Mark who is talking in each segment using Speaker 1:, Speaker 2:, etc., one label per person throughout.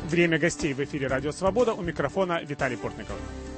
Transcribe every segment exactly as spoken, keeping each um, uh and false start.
Speaker 1: Время гостей в эфире «Радио Свобода». У микрофона Виталий Портников.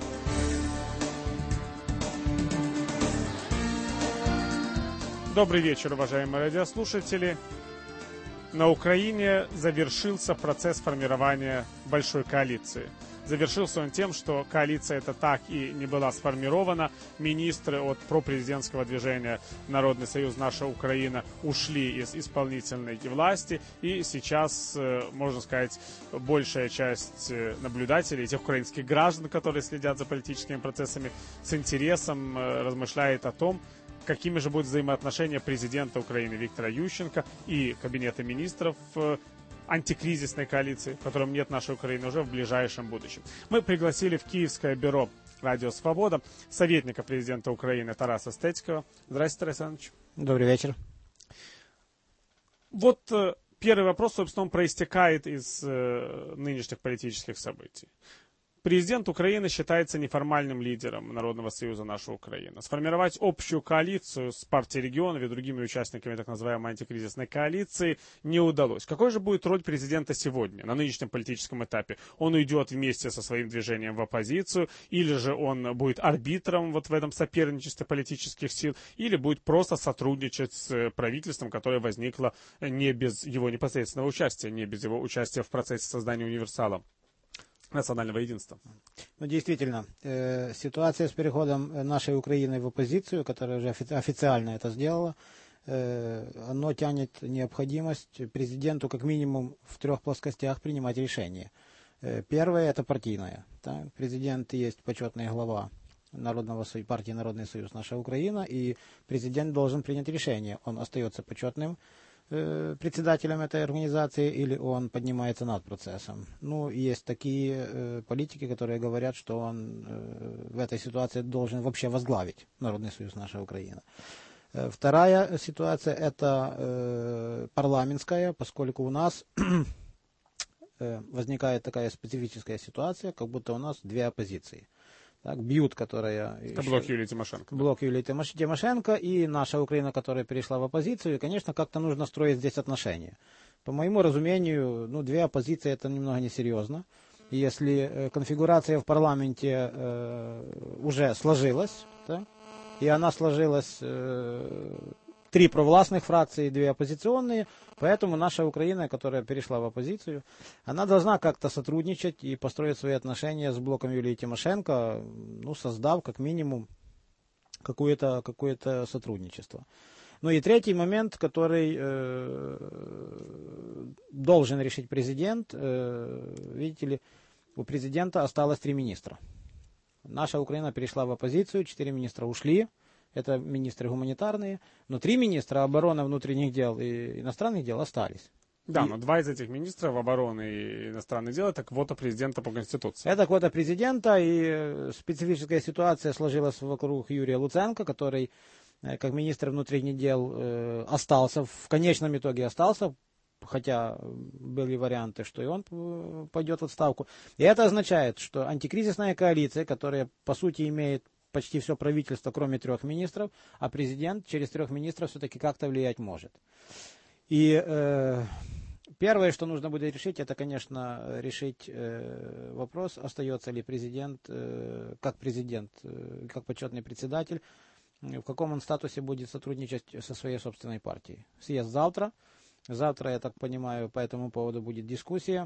Speaker 1: Добрый вечер, уважаемые радиослушатели. На Украине завершился процесс формирования большой коалиции. Завершился он тем, что коалиция эта так и не была сформирована. Министры от пропрезидентского движения «Народный союз. Наша Украина» ушли из исполнительной власти. И сейчас, можно сказать, большая часть наблюдателей, тех украинских граждан, которые следят за политическими процессами, с интересом размышляет о том, какими же будут взаимоотношения президента Украины Виктора Ющенко и кабинета министров антикризисной коалиции, в котором нет нашей Украины уже в ближайшем будущем. Мы пригласили в Киевское бюро «Радио Свобода» советника президента Украины Тараса Стецького. Здравствуйте, Тарас Иванович.
Speaker 2: Добрый вечер.
Speaker 1: Вот э, первый вопрос, собственно, он проистекает из э, нынешних политических событий. Президент Украины считается неформальным лидером Народного союза «Наша Украина». Сформировать общую коалицию с партией регионов и другими участниками так называемой антикризисной коалиции не удалось. Какой же будет роль президента сегодня, на нынешнем политическом этапе? Он уйдет вместе со своим движением в оппозицию, или же он будет арбитром вот в этом соперничестве политических сил, или будет просто сотрудничать с правительством, которое возникло не без его непосредственного участия, не без его участия в процессе создания универсала национального единства.
Speaker 2: Ну, действительно, э, ситуация с переходом нашей Украины в оппозицию, которая уже офи- официально это сделала, э, оно тянет необходимость президенту как минимум в трех плоскостях принимать решения. Э, первое – это партийное. Да? Президент есть почетный глава Народного союза, партии «Народный союз. Наша Украина», и президент должен принять решение. Он остается почетным председателем этой организации, или он поднимается над процессом. Ну, есть такие э, политики, которые говорят, что он э, в этой ситуации должен вообще возглавить Народный союз «Наша Украина». Э, вторая ситуация – это э, парламентская, поскольку у нас э, возникает такая специфическая ситуация, как будто у нас две оппозиции. Так, бьют, которая...
Speaker 1: Это блок Юлии Тимошенко.
Speaker 2: Блок Юлии Тимошенко и наша Украина, которая перешла в оппозицию. И, конечно, как-то нужно строить здесь отношения. По моему разумению, ну, две оппозиции это немного несерьезно. И если э, конфигурация в парламенте э, уже сложилась, да, и она сложилась... Э, Три провластных фракции, две оппозиционные, поэтому наша Украина, которая перешла в оппозицию, она должна как-то сотрудничать и построить свои отношения с блоком Юлии Тимошенко, ну, создав как минимум какое-то, какое-то сотрудничество. Ну и третий момент, который э, должен решить президент, э, видите ли, у президента осталось три министра. Наша Украина перешла в оппозицию, четыре министра ушли. Это министры гуманитарные, но три министра обороны, внутренних дел и иностранных дел остались.
Speaker 1: Да,
Speaker 2: и...
Speaker 1: но два из этих министров обороны и иностранных дел — это квота президента по Конституции.
Speaker 2: Это квота президента, и специфическая ситуация сложилась вокруг Юрия Луценко, который, как министр внутренних дел, остался, в конечном итоге остался, хотя были варианты, что и он пойдет в отставку. И это означает, что антикризисная коалиция, которая, по сути, имеет почти все правительство, кроме трех министров, а президент через трех министров все-таки как-то влиять может. И э, первое, что нужно будет решить, это, конечно, решить э, вопрос, остается ли президент, э, как президент, э, как почетный председатель, в каком он статусе будет сотрудничать со своей собственной партией. Съезд завтра. Завтра, я так понимаю, по этому поводу будет дискуссия.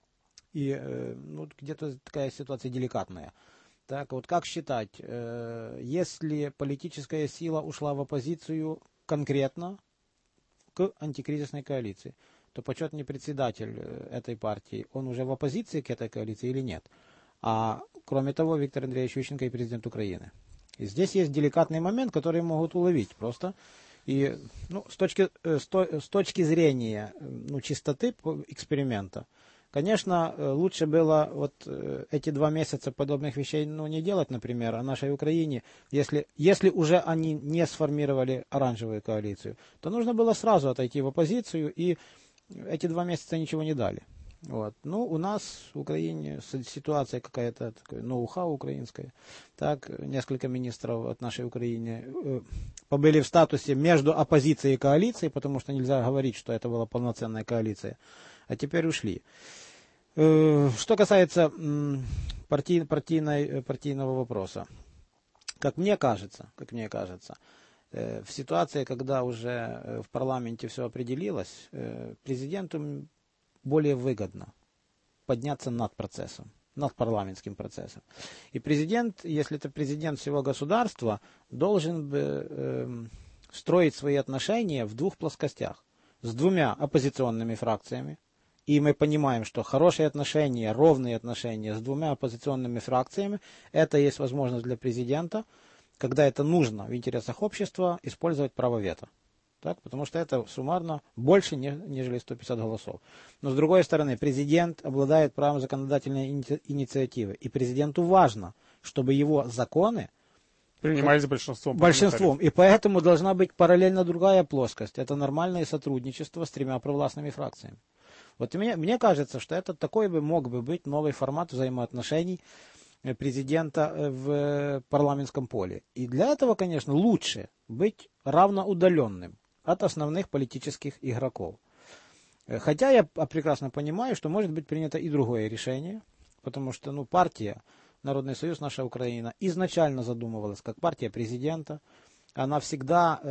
Speaker 2: И э, ну, где-то такая ситуация деликатная. Так, вот как считать, э, если политическая сила ушла в оппозицию конкретно к антикризисной коалиции, то почетный председатель этой партии, он уже в оппозиции к этой коалиции или нет? А кроме того, Виктор Андреевич Ющенко и президент Украины. И здесь есть деликатный момент, который могут уловить просто. И ну, с, точки, с, с точки зрения ну, чистоты эксперимента, конечно, лучше было вот эти два месяца подобных вещей ну, не делать, например, о нашей Украине. Если, если уже они не сформировали оранжевую коалицию, то нужно было сразу отойти в оппозицию, и эти два месяца ничего не дали. Вот. Ну, у нас в Украине ситуация какая-то, ноу-хау украинская. Так, несколько министров от нашей Украины э, побыли в статусе между оппозицией и коалицией, потому что нельзя говорить, что это была полноценная коалиция, а теперь ушли. Что касается партий, партийной, партийного вопроса, как мне кажется, как мне кажется, в ситуации, когда уже в парламенте все определилось, президенту более выгодно подняться над процессом, над парламентским процессом. И президент, если это президент всего государства, должен бы э, строить свои отношения в двух плоскостях. С двумя оппозиционными фракциями. И мы понимаем, что хорошие отношения, ровные отношения с двумя оппозиционными фракциями, это есть возможность для президента, когда это нужно в интересах общества, использовать право вето. Так, потому что это суммарно больше, нежели сто пятьдесят голосов. Но с другой стороны, президент обладает правом законодательной инициативы. И президенту важно, чтобы его законы
Speaker 1: принимались большинством.
Speaker 2: Большинством. И поэтому должна быть параллельно другая плоскость. Это нормальное сотрудничество с тремя провластными фракциями. Вот мне, мне кажется, что это такой бы мог бы быть новый формат взаимоотношений президента в парламентском поле. И для этого, конечно, лучше быть равноудаленным от основных политических игроков. Хотя я прекрасно понимаю, что может быть принято и другое решение, потому что ну, партия Народный союз «Наша Украина» изначально задумывалась как партия президента. Она всегда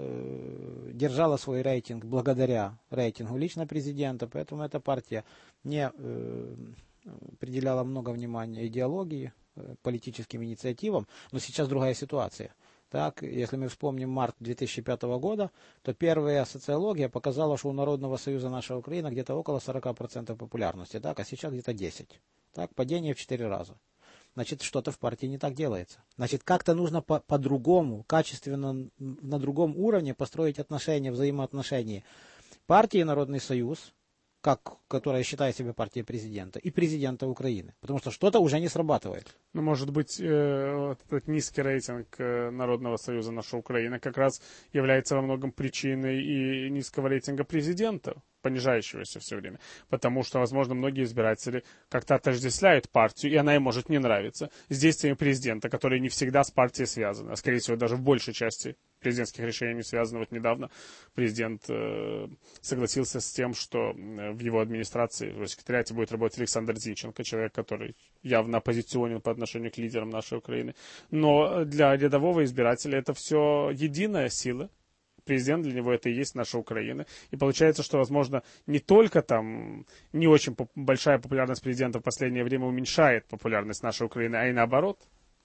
Speaker 2: э, держала свой рейтинг благодаря рейтингу лично президента, поэтому эта партия не э, приділяла много внимания идеологии, э, политическим инициативам, но сейчас другая ситуация. Так, если мы вспомним март две тысячи пятого года, то первая социология показала, что у Народного союза «Наша Украина» где-то около сорок процентов популярности, так, а сейчас где-то десять процентов. Так, падение в четыре раза. Значит, что-то в партии не так делается. Значит, как-то нужно по- по-другому, качественно, на другом уровне построить отношения, взаимоотношения партии «Народный союз», как, которая считает себя партией президента, и президента Украины. Потому что что-то уже не срабатывает.
Speaker 1: Ну, может быть, э, вот этот низкий рейтинг э, Народного союза «Наша Украина» как раз является во многом причиной и низкого рейтинга президента, понижающегося все время. Потому что, возможно, многие избиратели как-то отождествляют партию, и она им может не нравиться, с действиями президента, которые не всегда с партией связаны, а, скорее всего, даже в большей части президентских решений не связаны. Вот недавно президент э, согласился с тем, что в его администрации, в секретариате будет работать Александр Зинченко, человек, который явно оппозиционен по отношению к лидерам нашей Украины. Но для рядового избирателя это все единая сила. Президент для него это и есть наша Украина. И получается, что, возможно, не только там не очень поп- большая популярность президента в последнее время уменьшает популярность нашей Украины, а и наоборот.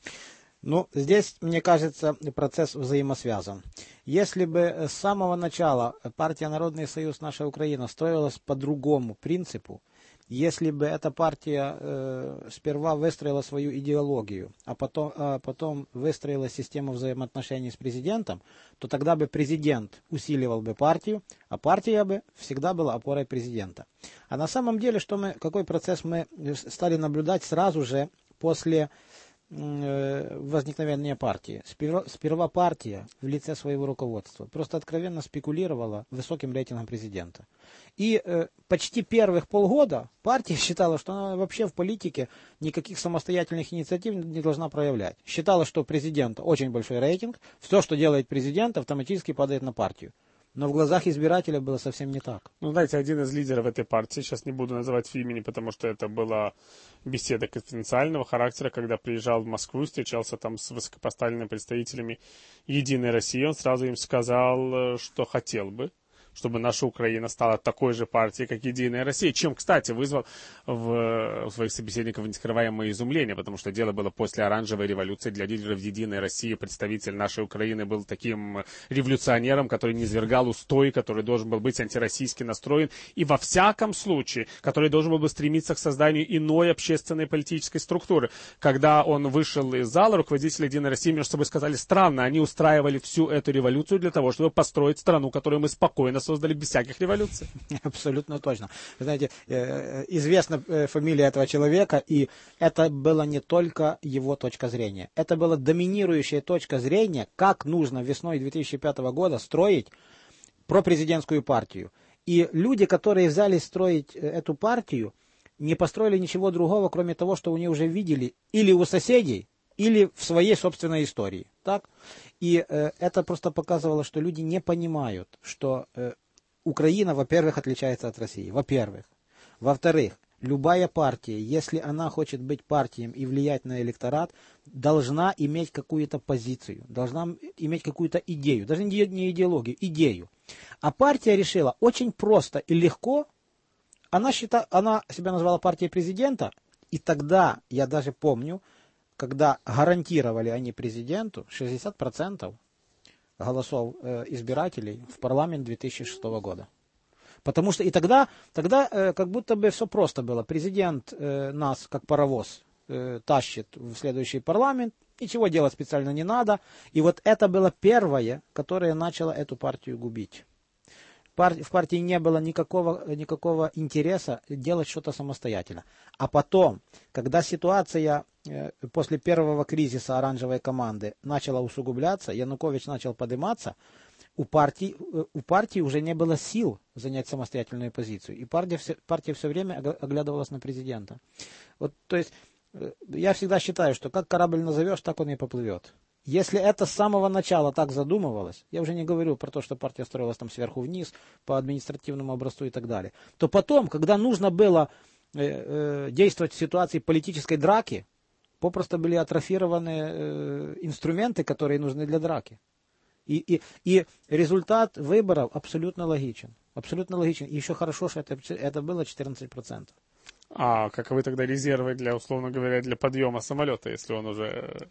Speaker 2: Ну, здесь, мне кажется, процесс взаимосвязан. Если бы с самого начала партия «Народный союз «Наша Украина» строилась по другому принципу, если бы эта партия э, сперва выстроила свою идеологию, а потом, а потом выстроила систему взаимоотношений с президентом, то тогда бы президент усиливал бы партию, а партия бы всегда была опорой президента. А на самом деле, что мы, какой процесс мы стали наблюдать сразу же после возникновения партии. Сперва, сперва партия в лице своего руководства просто откровенно спекулировала высоким рейтингом президента. И э, почти первых полгода партия считала, что она вообще в политике никаких самостоятельных инициатив не должна проявлять. Считала, что президент очень большой рейтинг, все, что делает президент, автоматически падает на партию. Но в глазах избирателя было совсем не так.
Speaker 1: Ну, знаете, один из лидеров этой партии, сейчас не буду называть имени, потому что это была беседа конфиденциального характера, когда приезжал в Москву, встречался там с высокопоставленными представителями «Единой России», он сразу им сказал, что хотел бы, чтобы наша Украина стала такой же партией, как Единая Россия, чем, кстати, вызвал в, в своих собеседников нескрываемое изумление, потому что дело было после оранжевой революции. Для лидеров Единой России представитель нашей Украины был таким революционером, который низвергал устой, который должен был быть антироссийски настроен, и во всяком случае, который должен был бы стремиться к созданию иной общественной политической структуры. Когда он вышел из зала, руководители Единой России между собой сказали: странно, они устраивали всю эту революцию для того, чтобы построить страну, которую мы спокойно создали без всяких революций.
Speaker 2: Абсолютно точно. Вы знаете, известна фамилия этого человека, и это была не только его точка зрения. Это была доминирующая точка зрения, как нужно весной две тысячи пятого года строить пропрезидентскую партию. И люди, которые взялись строить эту партию, не построили ничего другого, кроме того, что они уже видели или у соседей, или в своей собственной истории. Так? И э, это просто показывало, что люди не понимают, что э, Украина, во-первых, отличается от России. Во-первых. Во-вторых, любая партия, если она хочет быть партией и влиять на электорат, должна иметь какую-то позицию, должна иметь какую-то идею, даже не идеологию, идею. А партия решила очень просто и легко, она, счита, она себя назвала партией президента, и тогда, я даже помню, когда гарантировали они президенту шестьдесят процентов голосов э, избирателей в парламент две тысячи шестого года. Потому что и тогда, тогда э, как будто бы все просто было. Президент э, нас, как паровоз, э, тащит в следующий парламент, ничего делать специально не надо. И вот это было первое, которое начало эту партию губить. Пар- в партии не было никакого, никакого интереса делать что-то самостоятельно. А потом, когда ситуация э, после первого кризиса оранжевой команды начала усугубляться, Янукович начал подниматься, у партии, у партии уже не было сил занять самостоятельную позицию. И партия все, партия все время оглядывалась на президента. Вот, то есть, я всегда считаю, что как корабль назовешь, так он и поплывет. Если это с самого начала так задумывалось, я уже не говорю про то, что партия строилась там сверху вниз, по административному образцу и так далее, то потом, когда нужно было э, э, действовать в ситуации политической драки, попросту были атрофированы э, инструменты, которые нужны для драки. И, и, и результат выборов абсолютно логичен. Абсолютно логичен. И еще хорошо, что это, это было четырнадцать процентов.
Speaker 1: А каковы тогда резервы для, условно говоря, для подъема самолета, если он уже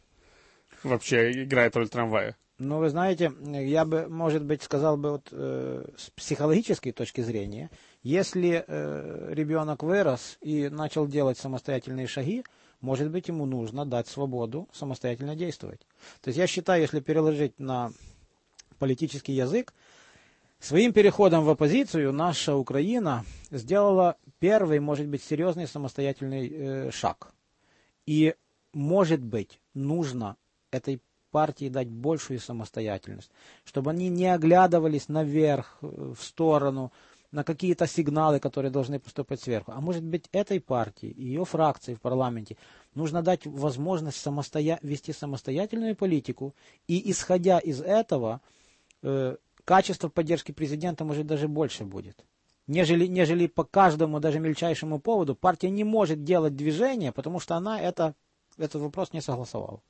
Speaker 1: вообще играет роль трамвая?
Speaker 2: Ну, вы знаете, я бы, может быть, сказал бы вот, э, с психологической точки зрения, если э, ребенок вырос и начал делать самостоятельные шаги, может быть, ему нужно дать свободу самостоятельно действовать. То есть я считаю, если переложить на политический язык, своим переходом в оппозицию наша Украина сделала первый, может быть, серьезный самостоятельный э, шаг. И, может быть, нужно этой партии дать большую самостоятельность, чтобы они не оглядывались наверх, в сторону, на какие-то сигналы, которые должны поступать сверху. А может быть, этой партии и ее фракции в парламенте нужно дать возможность самостоя... вести самостоятельную политику, и, исходя из этого, э, качество поддержки президента, может, даже больше будет. Нежели, нежели по каждому, даже мельчайшему поводу, партия не может делать движение, потому что она это, этот вопрос не согласовала.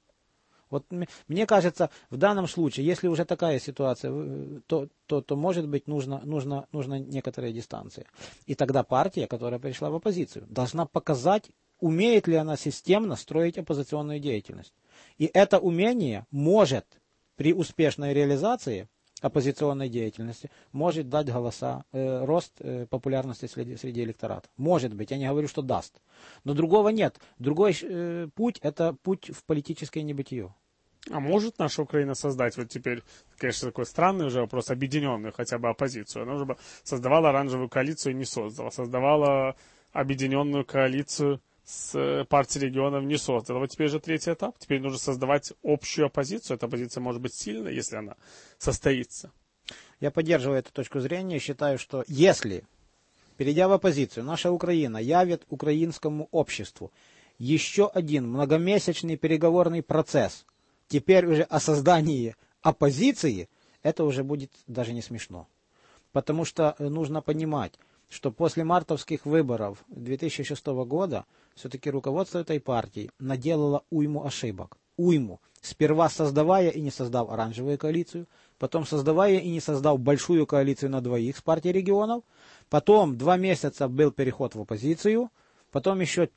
Speaker 2: Вот мне кажется, в данном случае, если уже такая ситуация, то, то, то может быть, нужно, нужно, нужна некоторая дистанция. И тогда партия, которая пришла в оппозицию, должна показать, умеет ли она системно строить оппозиционную деятельность. И это умение может при успешной реализации оппозиционной деятельности, может дать голоса, э, рост э, популярности среди, среди электората. Может быть, я не говорю, что даст. Но другого нет. Другой э, путь – это путь в политическое небытие.
Speaker 1: А может наша Украина создать, вот теперь, конечно, такой странный уже вопрос, объединенную хотя бы оппозицию? Она уже бы создавала оранжевую коалицию и не создала. Создавала объединенную коалицию с партией регионов, не создала. Вот теперь же третий этап. Теперь нужно создавать общую оппозицию. Эта оппозиция может быть сильной, если она состоится.
Speaker 2: Я поддерживаю эту точку зрения. Считаю, что если, перейдя в оппозицию, наша Украина явит украинскому обществу еще один многомесячный переговорный процесс, теперь уже о создании оппозиции, это уже будет даже не смешно. Потому что нужно понимать, что после мартовских выборов две тысячи шестого года все-таки руководство этой партии наделало уйму ошибок. Уйму. Сперва создавая и не создав оранжевую коалицию, потом создавая и не создав большую коалицию на двоих с партией регионов, потом два месяца был переход в оппозицию, потом еще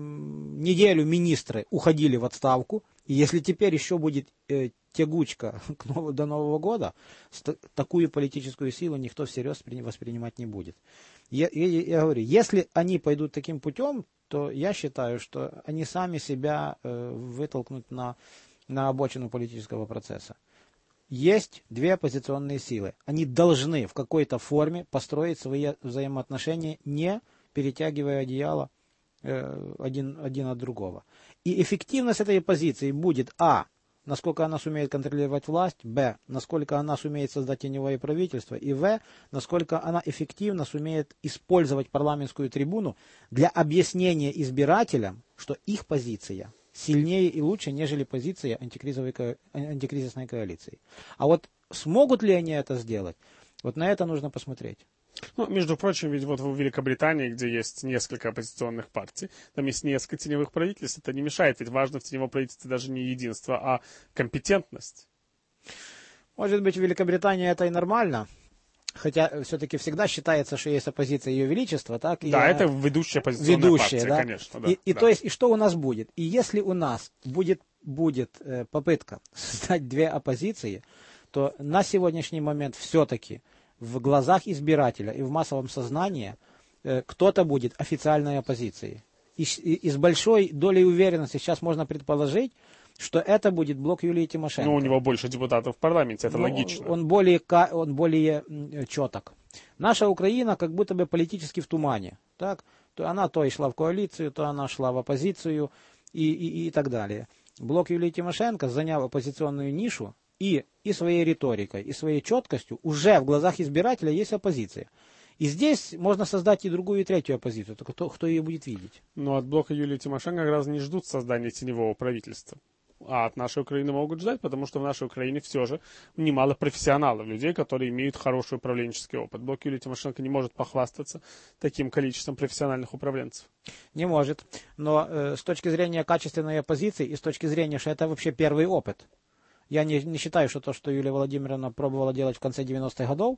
Speaker 2: неделю министры уходили в отставку, и если теперь еще будет э, тягучка к нову, до Нового года, ст- такую политическую силу никто всерьез воспринимать не будет. Я, я, я говорю, если они пойдут таким путем, то я считаю, что они сами себя э, вытолкнут на, на обочину политического процесса. Есть две оппозиционные силы. Они должны в какой-то форме построить свои взаимоотношения, не перетягивая одеяло э, один, один от другого. И эффективность этой оппозиции будет а. насколько она сумеет контролировать власть, б. насколько она сумеет создать теневое правительство, и в. насколько она эффективно сумеет использовать парламентскую трибуну для объяснения избирателям, что их позиция сильнее и лучше, нежели позиция антикризовой, антикризисной коалиции. А вот смогут ли они это сделать, вот на это нужно посмотреть.
Speaker 1: Ну, между прочим, ведь вот в Великобритании, где есть несколько оппозиционных партий, там есть несколько теневых правительств, это не мешает, ведь важно в теневом правительстве даже не единство, а компетентность.
Speaker 2: Может быть, в Великобритании это и нормально, хотя все-таки всегда считается, что есть оппозиция Ее Величества, так?
Speaker 1: Да,
Speaker 2: и,
Speaker 1: это ведущая оппозиционная
Speaker 2: ведущая,
Speaker 1: партия,
Speaker 2: да?
Speaker 1: конечно. Да,
Speaker 2: и, и
Speaker 1: да.
Speaker 2: то есть, и что у нас будет? И если у нас будет, будет э, попытка создать две оппозиции, то на сегодняшний момент все-таки в глазах избирателя и в массовом сознании э, кто-то будет официальной оппозицией. И, и, и с большой долей уверенности сейчас можно предположить, что это будет блок Юлии Тимошенко.
Speaker 1: Ну, у него больше депутатов в парламенте, это
Speaker 2: Но
Speaker 1: логично.
Speaker 2: Он более, он более четок. Наша Украина как будто бы политически в тумане. Так? То она то и шла в коалицию, то она шла в оппозицию и, и, и так далее. Блок Юлии Тимошенко, заняв оппозиционную нишу, и, и своей риторикой, и своей четкостью, уже в глазах избирателя есть оппозиция. И здесь можно создать и другую, и третью оппозицию. Только кто, кто ее будет видеть?
Speaker 1: Но от блока Юлии Тимошенко как раз не ждут создания теневого правительства. А от нашей Украины могут ждать, потому что в нашей Украине все же немало профессионалов, людей, которые имеют хороший управленческий опыт. Блок Юлии Тимошенко не может похвастаться таким количеством профессиональных управленцев.
Speaker 2: Не может. Но э, с точки зрения качественной оппозиции и с точки зрения, что это вообще первый опыт, я не, не считаю, что то, что Юлия Владимировна пробовала делать в конце девяностых годов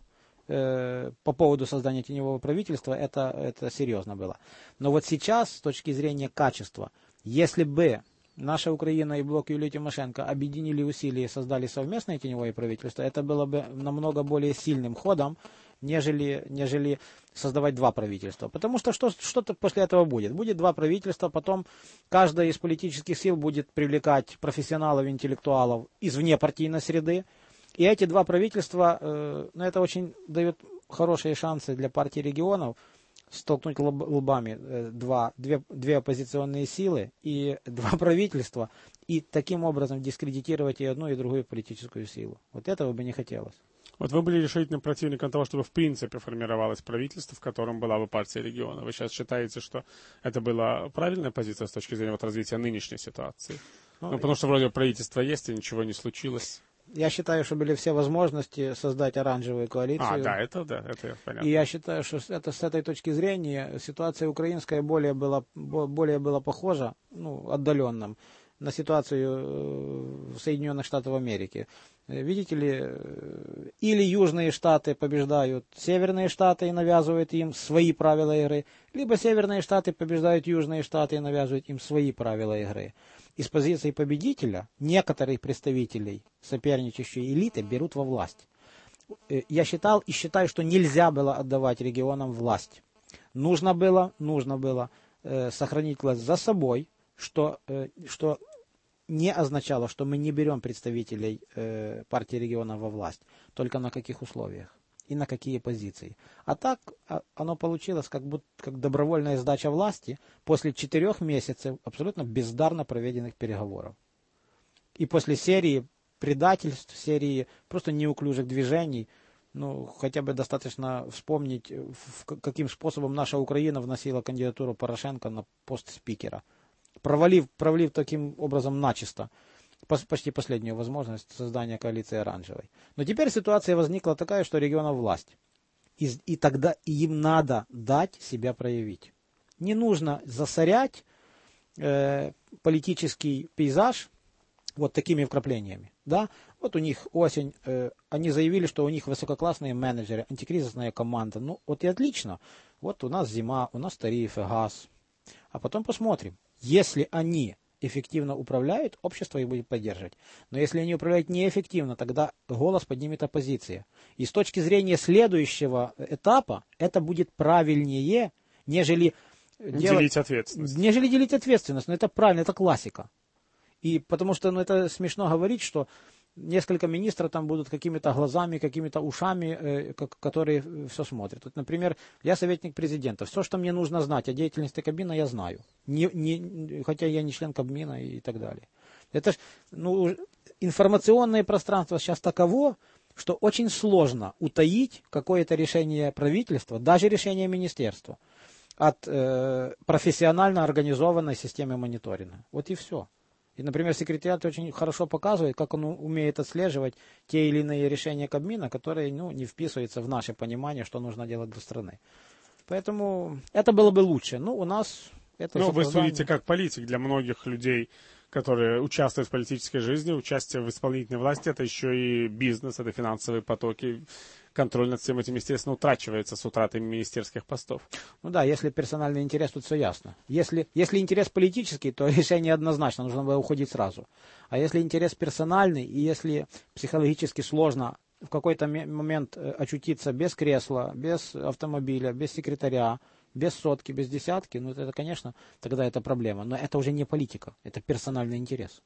Speaker 2: э, по поводу создания теневого правительства, это, это серьезно было. Но вот сейчас, с точки зрения качества, если бы наша Украина и блок Юлии Тимошенко объединили усилия и создали совместное теневое правительство, это было бы намного более сильным ходом, нежели, нежели создавать два правительства. Потому что, что что-то после этого будет. Будет два правительства, потом каждая из политических сил будет привлекать профессионалов, интеллектуалов из внепартийной среды. И эти два правительства, э, ну, это очень дает хорошие шансы для партии регионов столкнуть лоб, лбами э, два, две, две оппозиционные силы и два правительства, и таким образом дискредитировать и одну, и другую политическую силу. Вот этого бы не хотелось.
Speaker 1: Вот вы были решительным противником того, чтобы в принципе формировалось правительство, в котором была бы партия региона. Вы сейчас считаете, что это была правильная позиция с точки зрения вот развития нынешней ситуации? Ну, ну, потому что вроде правительство есть, и ничего не случилось.
Speaker 2: Я считаю, что были все возможности создать оранжевую коалицию.
Speaker 1: А, да, это, да, это понятно.
Speaker 2: И я считаю, что это, с этой точки зрения ситуация украинская более была, более была похожа, ну, отдаленным, на ситуацию в Соединенных Штатах Америки. Видите ли, или южные штаты побеждают северные штаты и навязывают им свои правила игры, либо северные штаты побеждают южные штаты и навязывают им свои правила игры. Из позиции победителя некоторых представителей соперничающей элиты берут во власть. Я считал и считаю, что нельзя было отдавать регионам власть. Нужно было, нужно было э, сохранить власть за собой, что, э, что не означало, что мы не берем представителей э, партии регионов во власть. Только на каких условиях и на какие позиции. А так а, оно получилось как будто как добровольная сдача власти после четырех месяцев абсолютно бездарно проведенных переговоров. И после серии предательств, серии просто неуклюжих движений, ну, хотя бы достаточно вспомнить, в, каким способом наша Украина вносила кандидатуру Порошенко на пост спикера. Провалив, провалив таким образом начисто почти последнюю возможность создания коалиции оранжевой. Но теперь ситуация возникла такая, что регионов власть. И, и тогда им надо дать себя проявить. Не нужно засорять э, политический пейзаж вот такими вкраплениями. Да? Вот у них осень, э, они заявили, что у них высококлассные менеджеры, антикризисная команда. Ну вот и отлично. Вот у нас зима, у нас тарифы, газ. А потом посмотрим. Если они эффективно управляют, общество их будет поддерживать. Но если они управляют неэффективно, тогда голос поднимет оппозиция. И с точки зрения следующего этапа, это будет правильнее, нежели
Speaker 1: делить
Speaker 2: делать,
Speaker 1: ответственность.
Speaker 2: Нежели делить ответственность. Но это правильно, это классика. И потому что ну, это смешно говорить, что несколько министров там будут какими-то глазами, какими-то ушами, э, которые все смотрят. Вот, например, я советник президента. Все, что мне нужно знать о деятельности Кабмина, я знаю. Не, не, хотя я не член Кабмина и так далее. Это ж, ну, информационное пространство сейчас таково, что очень сложно утаить какое-то решение правительства, даже решение министерства, от э, профессионально организованной системы мониторинга. Вот и все. И, например, секретариат очень хорошо показывает, как он умеет отслеживать те или иные решения Кабмина, которые ну, не вписываются в наше понимание, что нужно делать для страны. Поэтому это было бы лучше. Ну, у нас это
Speaker 1: Ну, вы
Speaker 2: согласование.
Speaker 1: судите как политик. Для многих людей, которые участвуют в политической жизни, участие в исполнительной власти, это еще и бизнес, это финансовые потоки. Контроль над всем этим, естественно, утрачивается с утратой министерских постов.
Speaker 2: Ну да, если персональный интерес, тут все ясно. Если, если интерес политический, то решение однозначно, нужно было уходить сразу. А если интерес персональный, и если психологически сложно в какой-то момент очутиться без кресла, без автомобиля, без секретаря, без сотки, без десятки, ну это, конечно, тогда это проблема. Но это уже не политика, это персональный интерес.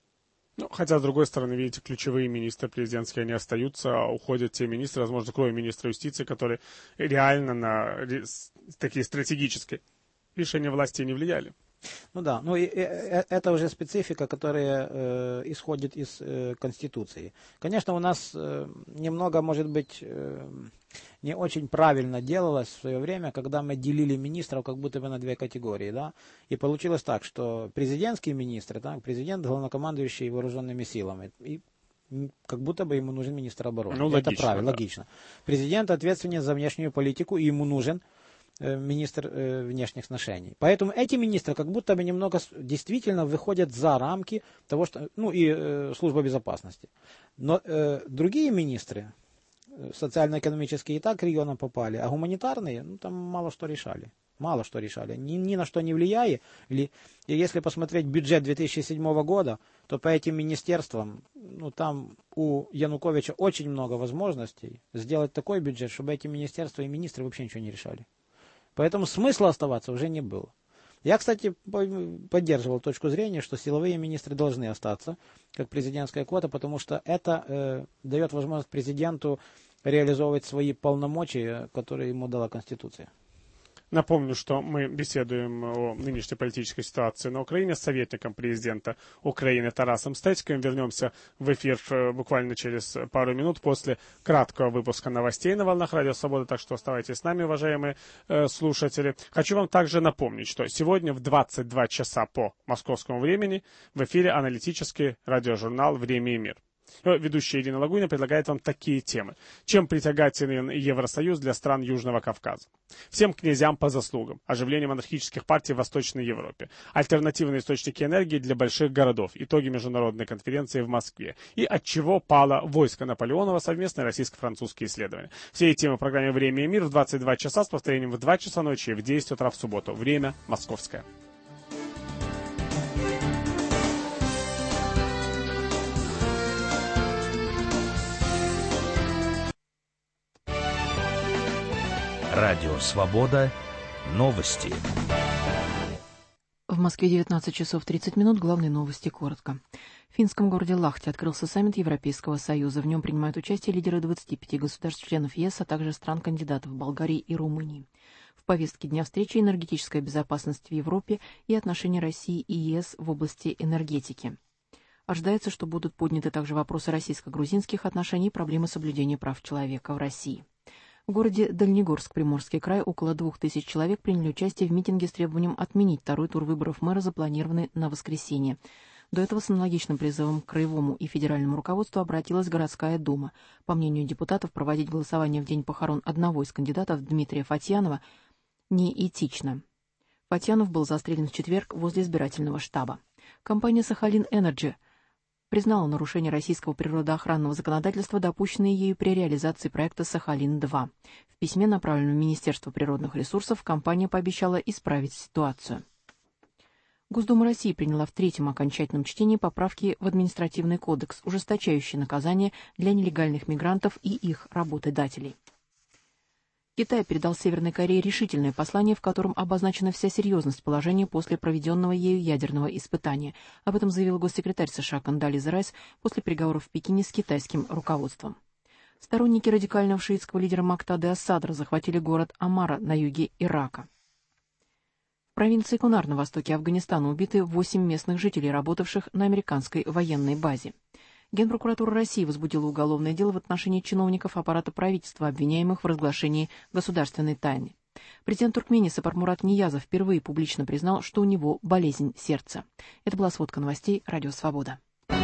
Speaker 1: Ну, хотя, с другой стороны, видите, ключевые министры президентские, они остаются, а уходят те министры, возможно, кроме министра юстиции, которые реально на такие стратегические решения власти не влияли.
Speaker 2: Ну да, ну и, и, это уже специфика, которая э, исходит из э, Конституции. Конечно, у нас э, немного, может быть, э, не очень правильно делалось в свое время, когда мы делили министров как будто бы на две категории, да, и получилось так, что президентские министры, да, президент, главнокомандующий вооруженными силами, и как будто бы ему нужен министр обороны.
Speaker 1: Ну,
Speaker 2: это
Speaker 1: логично,
Speaker 2: правильно,
Speaker 1: да.
Speaker 2: логично. Президент ответственен за внешнюю политику, и ему нужен министр э, внешних отношений. Поэтому эти министры как будто бы немного действительно выходят за рамки того, что, ну и э, служба безопасности. Но э, другие министры, э, социально-экономические, и так регионам попали, а гуманитарные, ну там мало что решали. Мало что решали. Ни, ни на что не влияя. Или, и если посмотреть бюджет две тысячи седьмого года, то по этим министерствам, ну там у Януковича очень много возможностей сделать такой бюджет, чтобы эти министерства и министры вообще ничего не решали. Поэтому смысла оставаться уже не было. Я, кстати, поддерживал точку зрения, что силовые министры должны остаться, как президентская квота, потому что это э, дает возможность президенту реализовывать свои полномочия, которые ему дала Конституция.
Speaker 1: Напомню, что мы беседуем о нынешней политической ситуации на Украине с советником президента Украины Тарасом Стецьким. Вернемся в эфир буквально через пару минут после краткого выпуска новостей на волнах Радио Свобода, так что оставайтесь с нами, уважаемые э, слушатели. Хочу вам также напомнить, что сегодня в двадцать два часа по московскому времени в эфире аналитический радиожурнал «Время и мир». Ведущая Ирина Лагунина предлагает вам такие темы. Чем притягателен Евросоюз для стран Южного Кавказа? Всем князьям по заслугам. Оживление монархических партий в Восточной Европе. Альтернативные источники энергии для больших городов. Итоги международной конференции в Москве. И от чего пало войско Наполеонова, совместные российско-французские исследования. Все эти темы в программе «Время и мир» в двадцать два часа с повторением в два часа ночи и в десять утра в субботу. Время московское.
Speaker 3: Радио Свобода. Новости.
Speaker 4: В Москве девятнадцать часов тридцать минут. Главные новости коротко. В финском городе Лахте открылся саммит Европейского Союза. В нем принимают участие лидеры двадцати пяти государств-членов ЕС, а также стран-кандидатов Болгарии и Румынии. В повестке дня встречи энергетическая безопасность в Европе и отношения России и ЕС в области энергетики. Ожидается, что будут подняты также вопросы российско-грузинских отношений и проблемы соблюдения прав человека в России. В городе Дальнегорск, Приморский край, около двух тысяч человек приняли участие в митинге с требованием отменить второй тур выборов мэра, запланированный на воскресенье. До этого с аналогичным призывом к краевому и федеральному руководству обратилась городская дума. По мнению депутатов, проводить голосование в день похорон одного из кандидатов, Дмитрия Фатьянова, неэтично. Фатьянов был застрелен в четверг возле избирательного штаба. Компания «Сахалин Энерджи» признала нарушение российского природоохранного законодательства, допущенное ею при реализации проекта «Сахалин-два». В письме, направленном в Министерство природных ресурсов, компания пообещала исправить ситуацию. Госдума России приняла в третьем окончательном чтении поправки в административный кодекс, ужесточающие наказания для нелегальных мигрантов и их работодателей. Китай передал Северной Корее решительное послание, в котором обозначена вся серьезность положения после проведенного ею ядерного испытания. Об этом заявил госсекретарь США Кондолиза Райс после переговоров в Пекине с китайским руководством. Сторонники радикального шиитского лидера Мактады ас-Садра захватили город Амара на юге Ирака. В провинции Кунар на востоке Афганистана убиты восемь местных жителей, работавших на американской военной базе. Генпрокуратура России возбудила уголовное дело в отношении чиновников аппарата правительства, обвиняемых в разглашении государственной тайны. Президент Туркмении Сапармурат Ниязов впервые публично признал, что у него болезнь сердца. Это была сводка новостей «Радио Свобода».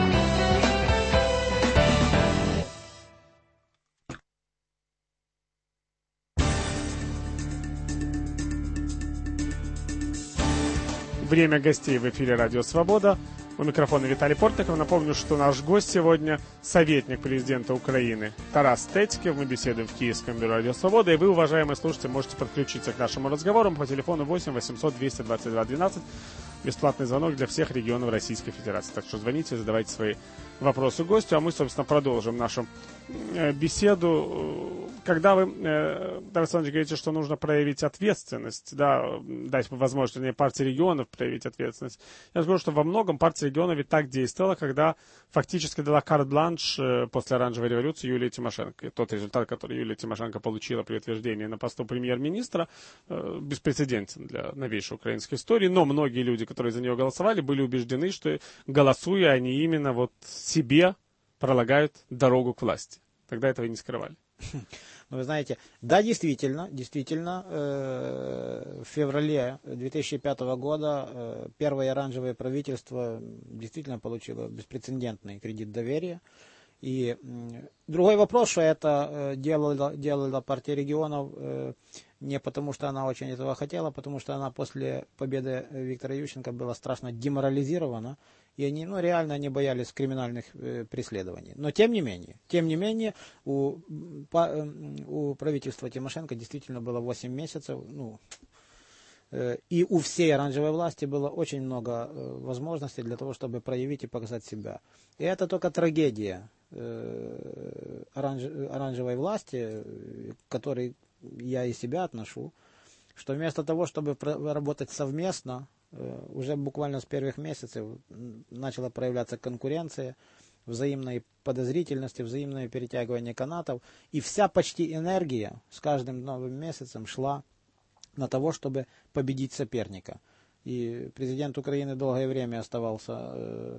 Speaker 1: Время гостей в эфире «Радио Свобода». У микрофона Виталий Портников. Напомню, что наш гость сегодня советник президента Украины Тарас Стецький. Мы беседуем в Киевском бюро «Радио Свобода». И вы, уважаемые слушатели, можете подключиться к нашему разговору по телефону восемь восемьсот двести двадцать два двенадцать. Бесплатный звонок для всех регионов Российской Федерации. Так что звоните, задавайте свои вопросы гостю. А мы, собственно, продолжим нашу беседу. Когда вы, Тарас Александрович, говорите, что нужно проявить ответственность, да, дать возможность партии регионов проявить ответственность, я скажу, что во многом партия регионов ведь так действовала, когда фактически дала карт-бланш после оранжевой революции Юлии Тимошенко. И тот результат, который Юлия Тимошенко получила при утверждении на посту премьер-министра, беспрецедентен для новейшей украинской истории. Но многие люди, которые за нее голосовали, были убеждены, что голосуя, они именно вот себе пролагают дорогу к власти. Тогда этого и не скрывали.
Speaker 2: Ну, вы знаете, да, действительно, действительно, э, в феврале две тысячи пятого года э, первое оранжевое правительство действительно получило беспрецедентный кредит доверия. И э, другой вопрос, что это э, делала, делала партия регионов э, не потому, что она очень этого хотела, потому что она после победы Виктора Ющенко была страшно деморализирована, и они, ну, реально не боялись криминальных э, преследований. Но тем не менее, тем не менее, у, по, э, у правительства Тимошенко действительно было восемь месяцев, ну, э, и у всей оранжевой власти было очень много э, возможностей для того, чтобы проявить и показать себя. И это только трагедия э, оранж, оранжевой власти, к которой я и себя отношу, что вместо того, чтобы работать совместно, уже буквально с первых месяцев начала проявляться конкуренция, взаимные подозрительности, взаимное перетягивание канатов, и вся почти энергия с каждым новым месяцем шла на того, чтобы победить соперника. И президент Украины долгое время оставался,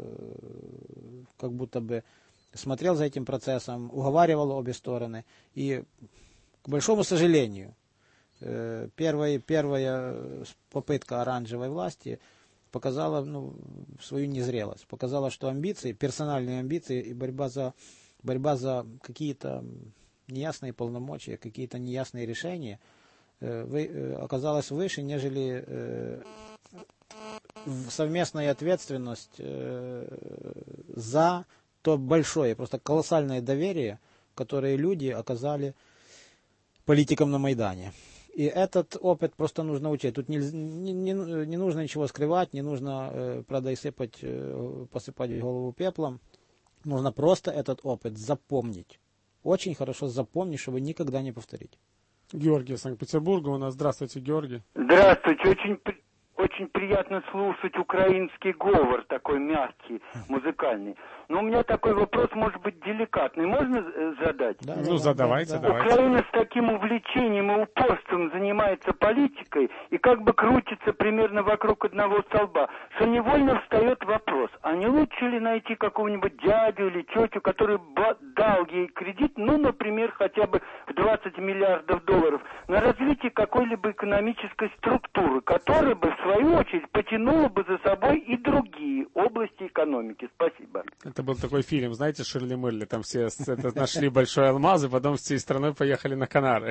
Speaker 2: э, как будто бы смотрел за этим процессом, уговаривал обе стороны, и, к большому сожалению, Первая, первая попытка оранжевой власти показала, ну, свою незрелость, показала, что амбиции, персональные амбиции и борьба за, борьба за какие-то неясные полномочия, какие-то неясные решения э, вы, э, оказалась выше, нежели э, совместная ответственность э, за то большое, просто колоссальное доверие, которое люди оказали политикам на Майдане. И этот опыт просто нужно учить. Тут не, не, не, не нужно ничего скрывать, не нужно, э, правда, и сыпать, э, посыпать голову пеплом. Нужно просто этот опыт запомнить. Очень хорошо запомнить, чтобы никогда не повторить.
Speaker 1: Георгий из Санкт-Петербурга у нас. Здравствуйте, Георгий.
Speaker 5: Здравствуйте. Очень, очень приятно слушать украинский говор, такой мягкий, музыкальный. Но у меня такой вопрос, может быть, деликатный. Можно задать?
Speaker 1: Да, ну, да, задавайте, да, давайте.
Speaker 5: Украина с таким увлечением и упорством занимается политикой и как бы крутится примерно вокруг одного столба, что невольно встает вопрос, а не лучше ли найти какого-нибудь дядю или тетю, который дал ей кредит, ну, например, хотя бы в двадцать миллиардов долларов, на развитие какой-либо экономической структуры, которая бы, в свою очередь, потянула бы за собой и другие области экономики. Спасибо.
Speaker 1: Это был такой фильм, знаете, Ширли Мырли, там все это, нашли большой алмаз, и потом всей страной поехали на Канары.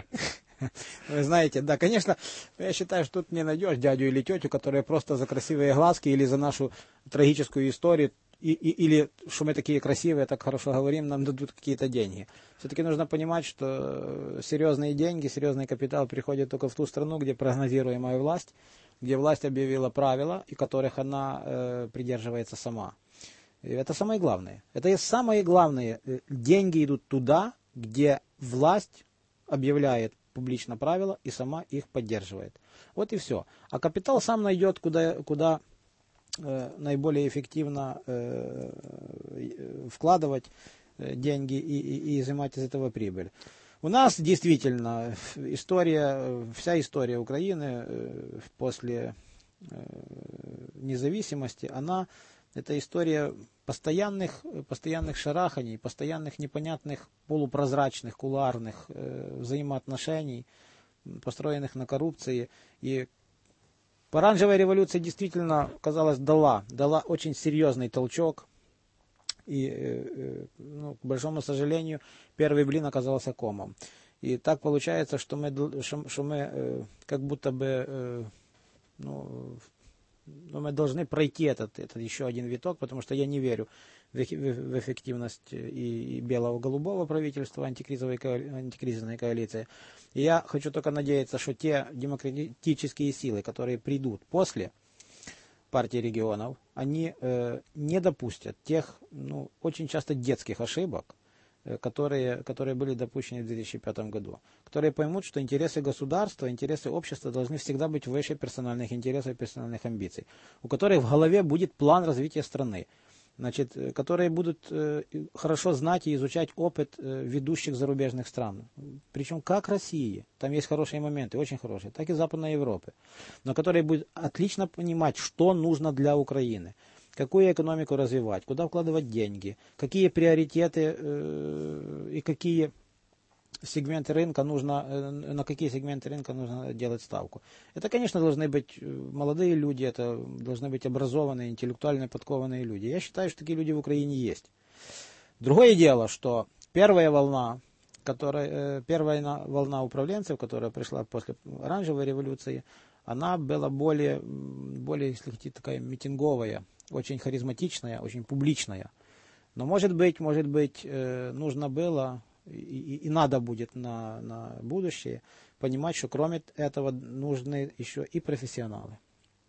Speaker 2: Вы знаете, да, конечно, я считаю, что тут не найдешь дядю или тетю, которые просто за красивые глазки или за нашу трагическую историю, и, и, или что мы такие красивые, так хорошо говорим, нам дадут какие-то деньги. Все-таки нужно понимать, что серьезные деньги, серьезный капитал приходит только в ту страну, где прогнозируемая власть, где власть объявила правила, и которых она э, придерживается сама. И это самое главное. Это и самое главное. Деньги идут туда, где власть объявляет публично правила и сама их поддерживает. Вот и все. А капитал сам найдет, куда, куда э, наиболее эффективно э, вкладывать деньги и, и, и изымать из этого прибыль. У нас действительно история, вся история Украины э, после э, независимости, она это история постоянных, постоянных шараханий, постоянных непонятных полупрозрачных, кулуарных э, взаимоотношений построенных на коррупции. И оранжевая революция действительно, казалось, дала, дала очень серьезный толчок. И, ну, к большому сожалению, первый блин оказался комом. И так получается, что мы, что мы как будто бы, ну, мы должны пройти этот, этот еще один виток, потому что я не верю в, в эффективность и, и белого-голубого правительства, антикризовой, антикризисной коалиции. И я хочу только надеяться, что те демократические силы, которые придут после партии регионов, они э, не допустят тех, ну, очень часто детских ошибок, которые, которые были допущены в две тысячи пятом году, которые поймут, что интересы государства, интересы общества должны всегда быть выше персональных интересов и персональных амбиций, у которых в голове будет план развития страны, значит, которые будут э, хорошо знать и изучать опыт э, ведущих зарубежных стран, причем как России, там есть хорошие моменты, очень хорошие, так и Западной Европы, но которые будут отлично понимать, что нужно для Украины, какую экономику развивать, куда вкладывать деньги, какие приоритеты э, и какие сегменты рынка нужно, э, на какие сегменты рынка нужно делать ставку. Это, конечно, должны быть молодые люди, это должны быть образованные, интеллектуально подкованные люди. Я считаю, что такие люди в Украине есть. Другое дело, что первая волна, которая, э, первая волна управленцев, которая пришла после оранжевой революции, она была более, более, если хотите, такая митинговая, очень харизматичная, очень публичная. Но может быть, может быть, нужно было и, и, и надо будет на, на будущее понимать, что кроме этого нужны еще и профессионалы.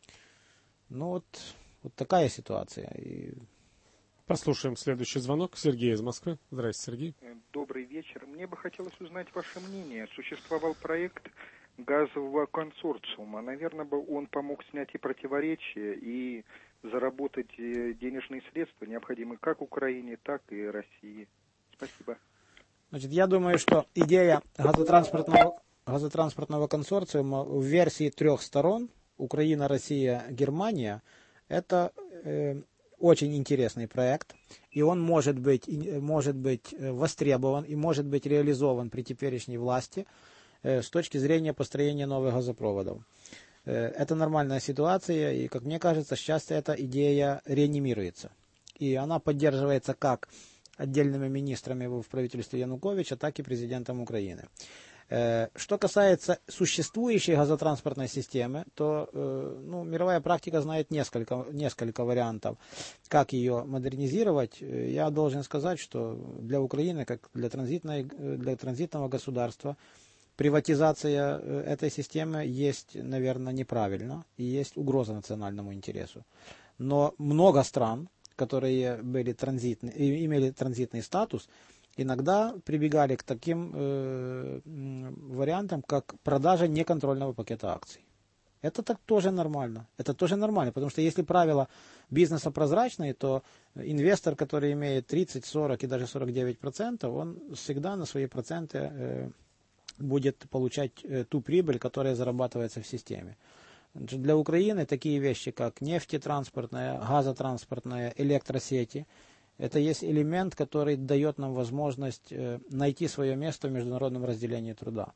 Speaker 2: Ну вот, вот такая ситуация. И...
Speaker 1: Послушаем следующий звонок. Сергей из Москвы. Здравствуйте, Сергей.
Speaker 6: Добрый вечер. Мне бы хотелось узнать ваше мнение. Существовал проект газового консорциума. Наверное, бы он помог снять и противоречия, и заработать денежные средства, необходимые как Украине, так и России. Спасибо.
Speaker 2: Значит, я думаю, что идея газотранспортного, газотранспортного консорциума в версии трех сторон, Украина, Россия, Германия, это э, очень интересный проект, и он может быть, может быть востребован и может быть реализован при теперешней власти э, с точки зрения построения новых газопроводов. Это нормальная ситуация, и, как мне кажется, сейчас эта идея реанимируется. И она поддерживается как отдельными министрами в правительстве Януковича, так и президентом Украины. Что касается существующей газотранспортной системы, то ну, мировая практика знает несколько, несколько вариантов, как ее модернизировать. Я должен сказать, что для Украины, как для, транзитной, для транзитного государства, приватизация этой системы есть, наверное, неправильно и есть угроза национальному интересу. Но много стран, которые были транзитны, имели транзитный статус, иногда прибегали к таким э, вариантам, как продажа неконтрольного пакета акций. Это так тоже нормально. Это тоже нормально, потому что если правила бизнеса прозрачные, то инвестор, который имеет тридцать, сорок и даже сорок девять процентов, он всегда на свои проценты э, будет получать э, ту прибыль, которая зарабатывается в системе. Для Украины такие вещи, как нефтетранспортная, газотранспортная, электросети, это есть элемент, который дает нам возможность э, найти свое место в международном разделении труда.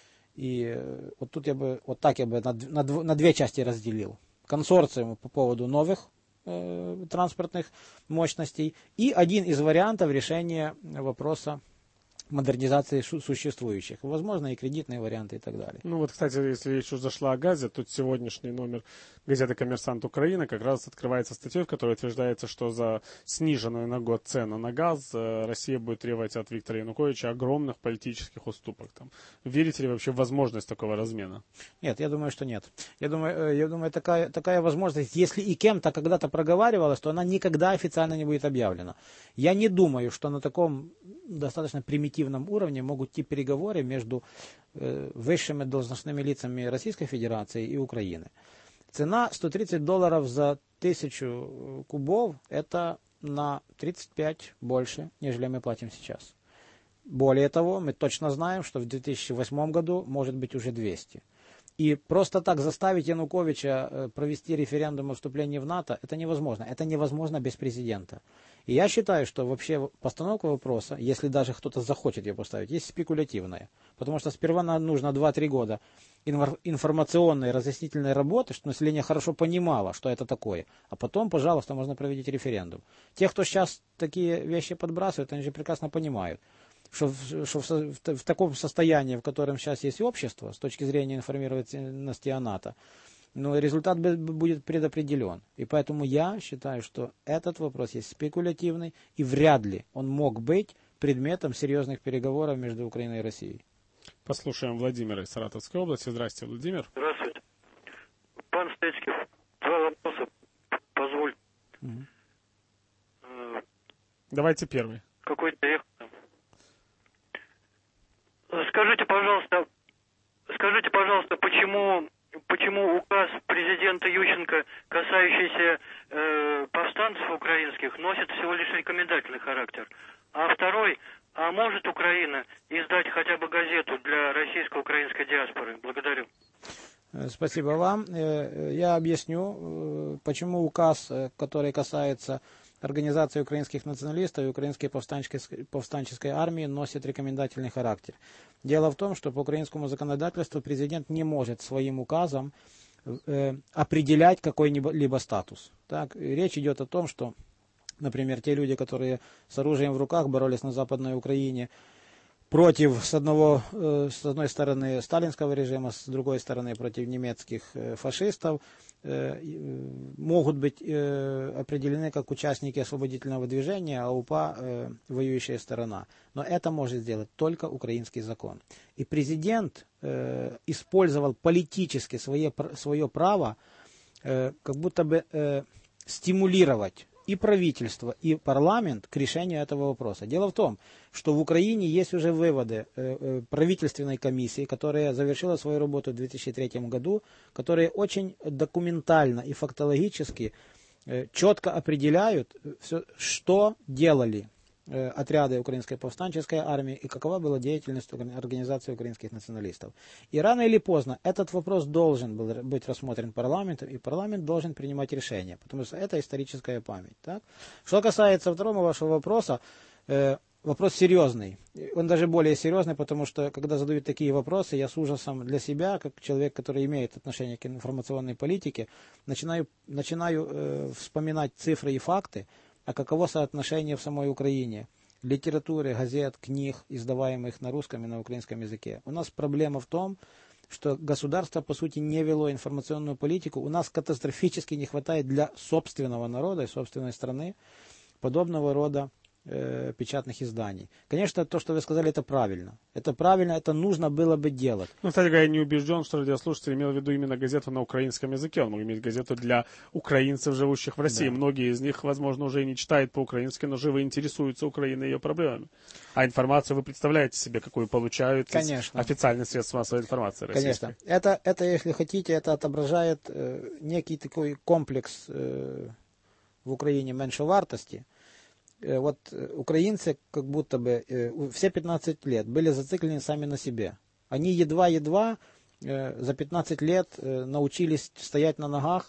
Speaker 2: И э, вот тут я бы, вот так я бы на, на, на две части разделил. Консорциум по поводу новых э, транспортных мощностей и один из вариантов решения вопроса модернизации существующих. Возможно, и кредитные варианты и так далее.
Speaker 1: Ну вот, кстати, если речь уже зашла о газе, тут сегодняшний номер газеты «Коммерсант Украины» как раз открывается статьей, в которой утверждается, что за сниженную на год цену на газ Россия будет требовать от Виктора Януковича огромных политических уступок. Там. Верите ли вообще в возможность такого размена?
Speaker 2: Нет, я думаю, что нет. Я думаю, я думаю такая, такая возможность, если и кем-то когда-то проговаривалась, то она никогда официально не будет объявлена. Я не думаю, что на таком достаточно примитивном уровне могут идти переговоры между э, высшими должностными лицами Российской Федерации и Украины. Цена сто тридцать долларов за тысячу кубов – это на тридцать пять больше, нежели мы платим сейчас. Более того, мы точно знаем, что в две тысячи восьмом году может быть уже двести. И просто так заставить Януковича провести референдум о вступлении в НАТО – это невозможно. Это невозможно без президента. И я считаю, что вообще постановка вопроса, если даже кто-то захочет ее поставить, есть спекулятивная. Потому что сперва нужно два-три года информационной, разъяснительной работы, чтобы население хорошо понимало, что это такое. А потом, пожалуйста, можно проводить референдум. Те, кто сейчас такие вещи подбрасывают, они же прекрасно понимают, что, в, что в, в, в таком состоянии, в котором сейчас есть общество, с точки зрения информированности о НАТО, но результат будет предопределен. И поэтому я считаю, что этот вопрос есть спекулятивный, и вряд ли он мог быть предметом серьезных переговоров между Украиной и Россией.
Speaker 1: Послушаем Владимира из Саратовской области. Здравствуйте, Владимир.
Speaker 7: Здравствуйте. Пан Стецкий, два вопроса, позволь.
Speaker 2: Угу.
Speaker 1: Давайте первый.
Speaker 7: Какой-то эхо. Скажите, пожалуйста, скажите, пожалуйста, почему, почему указ президента Ющенко, касающийся э, повстанцев украинских, носит всего лишь рекомендательный характер? А второй, а может Украина издать хотя бы газету для российско-украинской диаспоры? Благодарю.
Speaker 2: Спасибо вам. Я объясню, почему указ, который касается Организации украинских националистов и Украинской повстанческой, повстанческой армии, носит рекомендательный характер. Дело в том, что по украинскому законодательству президент не может своим указом э, определять какой-либо статус. Так, речь идет о том, что, например, те люди, которые с оружием в руках боролись на Западной Украине против, с, одного, э, с одной стороны, сталинского режима, с другой стороны, против немецких э, фашистов, э, могут быть э, определены как участники освободительного движения, а УПА э, воюющая сторона. Но это может сделать только украинский закон. И президент э, использовал политически свое, свое право э, как будто бы э, стимулировать и правительство, и парламент к решению этого вопроса. Дело в том, что в Украине есть уже выводы э, правительственной комиссии, которая завершила свою работу в две тысячи третьем году, которые очень документально и фактологически э, четко определяют, все, что делали э, отряды Украинской повстанческой армии и какова была деятельность Организации украинских националистов. И рано или поздно этот вопрос должен был быть рассмотрен парламентом, и парламент должен принимать решение, потому что это историческая память. Так? Что касается второго вашего вопроса, э, вопрос серьезный. Он даже более серьезный, потому что, когда задают такие вопросы, я с ужасом для себя, как человек, который имеет отношение к информационной политике, начинаю, начинаю э, вспоминать цифры и факты, а каково соотношение в самой Украине литературы, газет, книг, издаваемых на русском и на украинском языке. У нас проблема в том, что государство, по сути, не вело информационную политику. У нас катастрофически не хватает для собственного народа и собственной страны подобного рода э, печатных изданий. Конечно, то, что вы сказали, это правильно. Это правильно, это нужно было бы делать.
Speaker 1: Ну, кстати говоря, я не убежден, что радиослушатель имел в виду именно газету на украинском языке. Он мог иметь газету для украинцев, живущих в России. Да. Многие из них, возможно, уже и не читают по-украински, но живо интересуются Украиной и ее проблемами. А информацию вы представляете себе, какую получают
Speaker 2: Конечно.
Speaker 1: Официальные средства массовой информации российской.
Speaker 2: Конечно. Это, это, если хотите, это отображает э, некий такой комплекс э, в Украине меньшевартости. Э, вот э, украинцы как будто бы э, все пятнадцать лет были зациклены сами на себе. Они едва-едва э, за пятнадцать лет э, научились стоять на ногах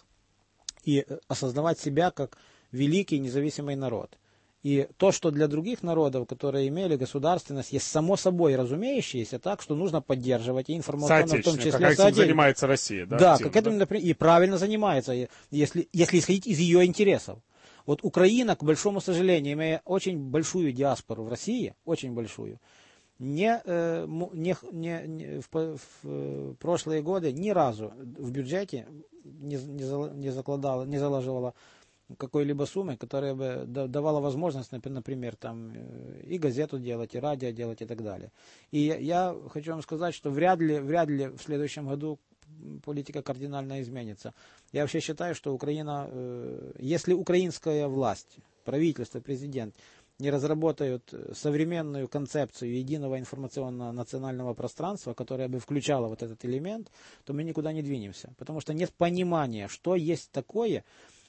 Speaker 2: и э, осознавать себя как великий независимый народ. И то, что для других народов, которые имели государственность, есть само собой разумеющееся, так, что нужно поддерживать и информационно, в том числе,
Speaker 1: как этим занимается Россия, да?
Speaker 2: Да,
Speaker 1: активно,
Speaker 2: как этим, например, и правильно занимается, если, если исходить из ее интересов. Вот Украина, к большому сожалению, имея очень большую диаспору в России, очень большую, не, не, не, не в, в прошлые годы ни разу в бюджете не, не закладала, не заложила какой-либо суммы, которая бы давала возможность, например, там, и газету делать, и радио делать, и так далее. И я хочу вам сказать, что вряд ли, вряд ли в следующем году политика кардинально изменится. Я вообще считаю, что Украина, если украинская власть, правительство, президент не разработают современную концепцию единого информационного национального пространства, которая бы включала вот этот элемент, то мы никуда не двинемся. Потому что нет понимания, что есть такое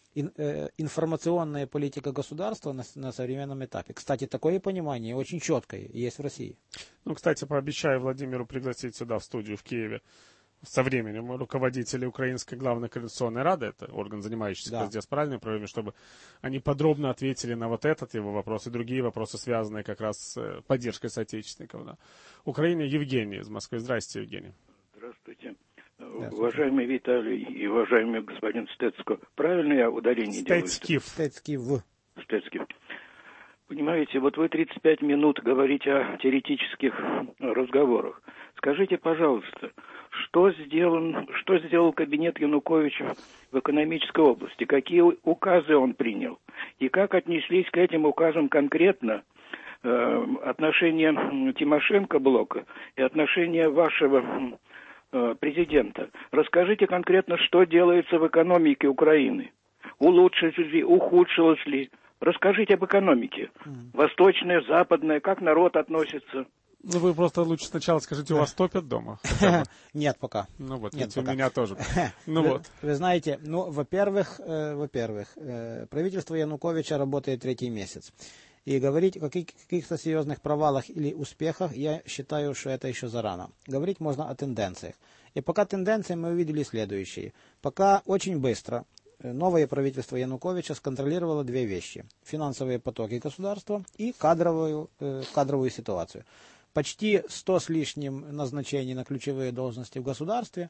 Speaker 2: информационная политика государства на, на современном этапе. Кстати, такое понимание очень четкое есть в России.
Speaker 1: Ну, кстати, пообещаю Владимиру пригласить сюда в студию в Киеве со временем руководители Украинской главной коалиционной рады, это орган, занимающийся
Speaker 2: Да.
Speaker 1: как раз диаспоральными проблемами, чтобы они подробно ответили на вот этот его вопрос и другие вопросы, связанные как раз с поддержкой соотечественников. Да. Украина, Евгений из Москвы. Здрасте, Евгений.
Speaker 8: Здравствуйте. Уважаемый Виталий и уважаемый господин Стецко, правильно я ударение делаю?
Speaker 1: Стецкив.
Speaker 2: Стецкив.
Speaker 8: Стецкив. Понимаете, вот вы тридцать пять минут говорите о теоретических разговорах. Скажите, пожалуйста, что сделан, что сделал кабинет Януковича в экономической области? Какие указы он принял? И как отнеслись к этим указам конкретно э, отношения Тимошенко блока и отношения вашего э, президента? Расскажите конкретно, что делается в экономике Украины. Улучшилось ли, ухудшилось ли? Расскажите об экономике. Восточная, западная, как народ относится?
Speaker 1: Ну, вы просто лучше сначала скажите, у вас топят дома?
Speaker 2: Нет пока.
Speaker 1: Ну вот,
Speaker 2: Нет,
Speaker 1: у
Speaker 2: пока.
Speaker 1: меня тоже. Ну
Speaker 2: вы,
Speaker 1: вот.
Speaker 2: Вы знаете, ну, во-первых, э, во-первых, э, правительство Януковича работает третий месяц. И говорить о каких- каких-то серьезных провалах или успехах, я считаю, что это еще зарано. Говорить можно о тенденциях. И пока тенденции мы увидели следующие. Пока очень быстро новое правительство Януковича сконтролировало две вещи. Финансовые потоки государства и кадровую, э, кадровую ситуацию. Почти сто с лишним назначений на ключевые должности в государстве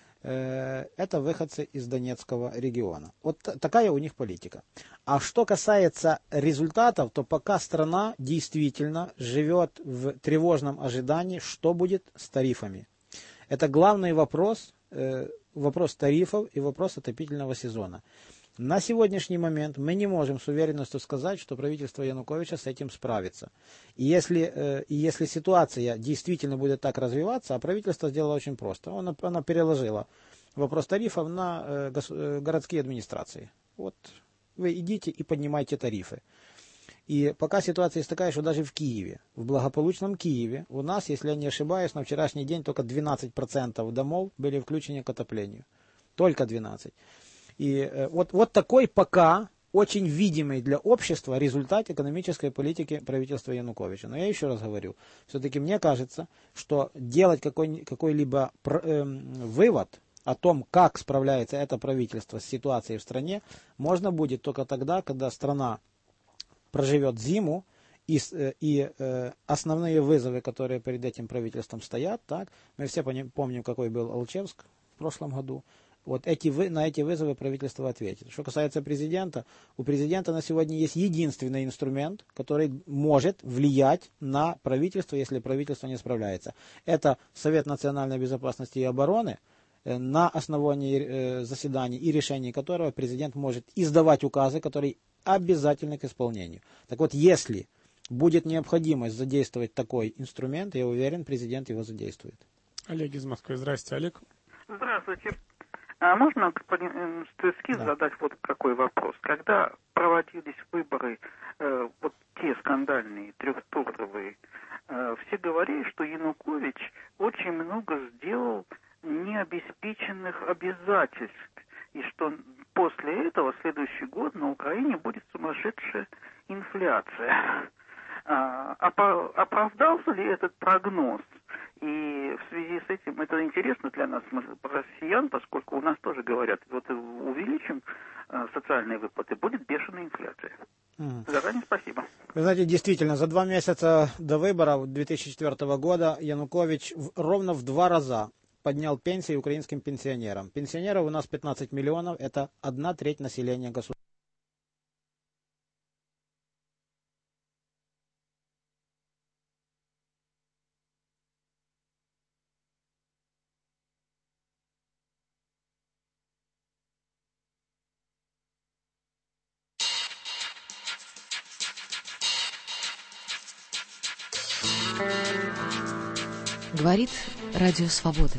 Speaker 2: э, это выходцы из Донецкого региона. Вот т- такая у них политика. А что касается результатов, то пока страна действительно живет в тревожном ожидании, что будет с тарифами. Это главный вопрос, э, вопрос тарифов и вопрос отопительного сезона. На сегодняшний момент мы не можем с уверенностью сказать, что правительство Януковича с этим справится. И если, э, и если ситуация действительно будет так развиваться, а правительство сделало очень просто. Оно, оно переложило вопрос тарифов на э, гос, э, городские администрации. Вот вы идите и поднимайте тарифы. И пока ситуация есть такая, что даже в Киеве, в благополучном Киеве, у нас, если я не ошибаюсь, на вчерашний день только двенадцать процентов домов были включены к отоплению. Только двенадцать процентов. И э, вот, вот такой пока очень видимый для общества результат экономической политики правительства Януковича. Но я еще раз говорю, все-таки мне кажется, что делать какой, какой-либо э, вывод о том, как справляется это правительство с ситуацией в стране, можно будет только тогда, когда страна проживет зиму, и, и э, основные вызовы, которые перед этим правительством стоят, так, мы все помним, какой был Алчевск в прошлом году. Вот эти, на эти вызовы правительство ответит. Что касается президента, у президента на сегодня есть единственный инструмент, который может влиять на правительство, если правительство не справляется. Это Совет национальной безопасности и обороны, на основании заседаний и решений которого президент может издавать указы, которые обязательны к исполнению. Так вот, если будет необходимость задействовать такой инструмент, я уверен, президент его задействует.
Speaker 1: Олег из Москвы. Здрасте, Олег.
Speaker 9: Здравствуйте. А можно, господин Стецкив, да. задать вот какой вопрос? Когда проводились выборы, э, вот те скандальные, трехтуровые, э, все говорили, что Янукович очень много сделал необеспеченных обязательств, и что после этого, в следующий год, на Украине будет сумасшедшая инфляция. А, оправдался ли этот прогноз? И в связи с этим, это интересно для нас, россиян, поскольку у нас тоже говорят, вот увеличим э, социальные выплаты, будет бешеная инфляция. Mm. Заранее спасибо.
Speaker 2: Вы знаете, действительно, за два месяца до выборов две тысячи четвёртого года Янукович в, ровно в два раза поднял пенсии украинским пенсионерам. Пенсионеров у нас пятнадцать миллионов, это одна треть населения государства.
Speaker 4: Говорит Радио Свобода.